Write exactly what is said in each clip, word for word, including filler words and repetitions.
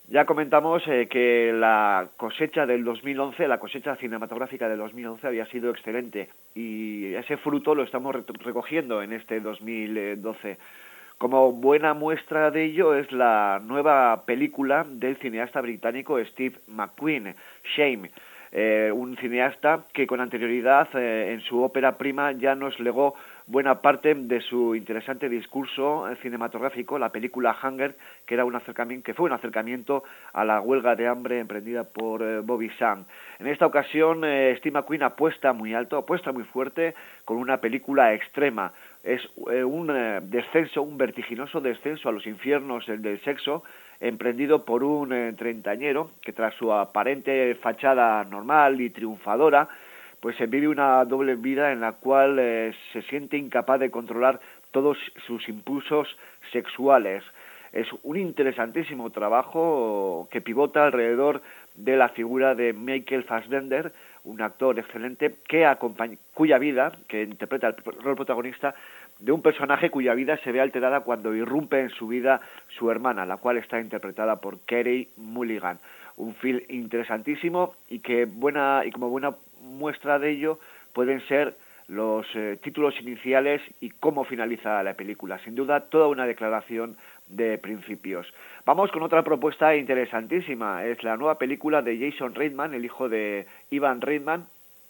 Ya comentamos eh, que la cosecha del dos mil once, la cosecha cinematográfica del dos mil once había sido excelente y ese fruto lo estamos recogiendo en este dos mil doce. Como buena muestra de ello es la nueva película del cineasta británico Steve McQueen, Shame, eh, un cineasta que con anterioridad eh, en su ópera prima ya nos legó buena parte de su interesante discurso cinematográfico, la película Hunger, que era un acercamiento, que fue un acercamiento a la huelga de hambre emprendida por eh, Bobby Sands. En esta ocasión, eh, Steve McQueen apuesta muy alto, apuesta muy fuerte con una película extrema. Es eh, un eh, descenso, un vertiginoso descenso a los infiernos del, del sexo, emprendido por un eh, treintañero que tras su aparente fachada normal y triunfadora, pues se vive una doble vida en la cual eh, se siente incapaz de controlar todos sus impulsos sexuales. Es un interesantísimo trabajo que pivota alrededor de la figura de Michael Fassbender, un actor excelente que acompaña, cuya vida, que interpreta el rol protagonista de un personaje cuya vida se ve alterada cuando irrumpe en su vida su hermana, la cual está interpretada por Carey Mulligan. Un film interesantísimo y que buena y como buena muestra de ello pueden ser los eh, títulos iniciales y cómo finaliza la película. Sin duda, toda una declaración de principios. Vamos con otra propuesta interesantísima. Es la nueva película de Jason Reitman, el hijo de Ivan Reitman,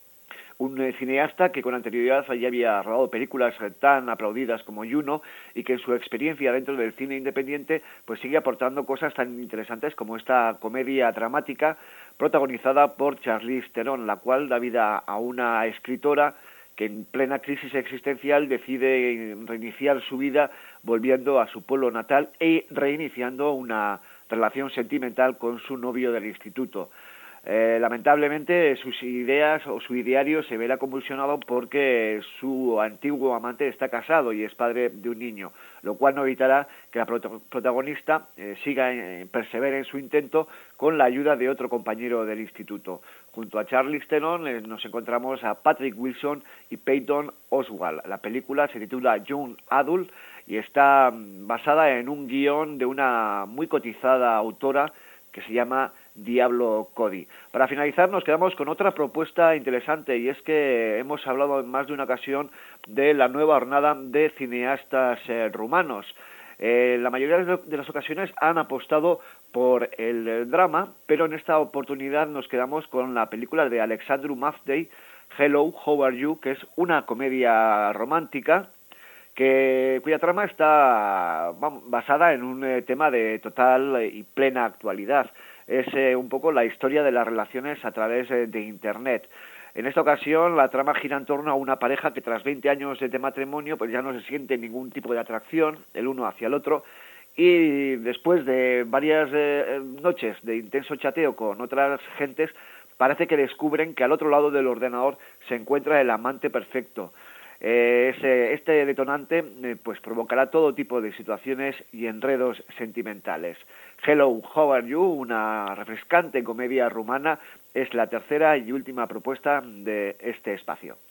un eh, cineasta que con anterioridad ya había rodado películas tan aplaudidas como Juno y que en su experiencia dentro del cine independiente pues sigue aportando cosas tan interesantes como esta comedia dramática protagonizada por Charlize Theron, la cual da vida a una escritora que en plena crisis existencial decide reiniciar su vida volviendo a su pueblo natal e reiniciando una relación sentimental con su novio del instituto. Eh, lamentablemente sus ideas o su ideario se verá convulsionado porque su antiguo amante está casado y es padre de un niño, lo cual no evitará que la prot- protagonista eh, siga, eh, persevere en su intento con la ayuda de otro compañero del instituto. Junto a Charlize Theron eh, nos encontramos a Patrick Wilson y Peyton Oswalt. La película se titula Young Adult y está basada en un guión de una muy cotizada autora que se llama Diablo Cody. Para finalizar nos quedamos con otra propuesta interesante y es que hemos hablado en más de una ocasión de la nueva jornada de cineastas eh, rumanos. Eh, la mayoría de las ocasiones han apostado por el, el drama, pero en esta oportunidad nos quedamos con la película de Alexandru Mavdei, Hello, How Are You?, que es una comedia romántica que cuya trama está vamos, basada en un eh, tema de total y plena actualidad. Es eh, un poco la historia de las relaciones a través eh, de Internet. En esta ocasión la trama gira en torno a una pareja que tras veinte años de matrimonio pues ya no se siente ningún tipo de atracción el uno hacia el otro y después de varias eh, noches de intenso chateo con otras gentes parece que descubren que al otro lado del ordenador se encuentra el amante perfecto. Eh, ese, este detonante eh, pues provocará todo tipo de situaciones y enredos sentimentales. Hello, How Are You?, una refrescante comedia rumana, es la tercera y última propuesta de este espacio.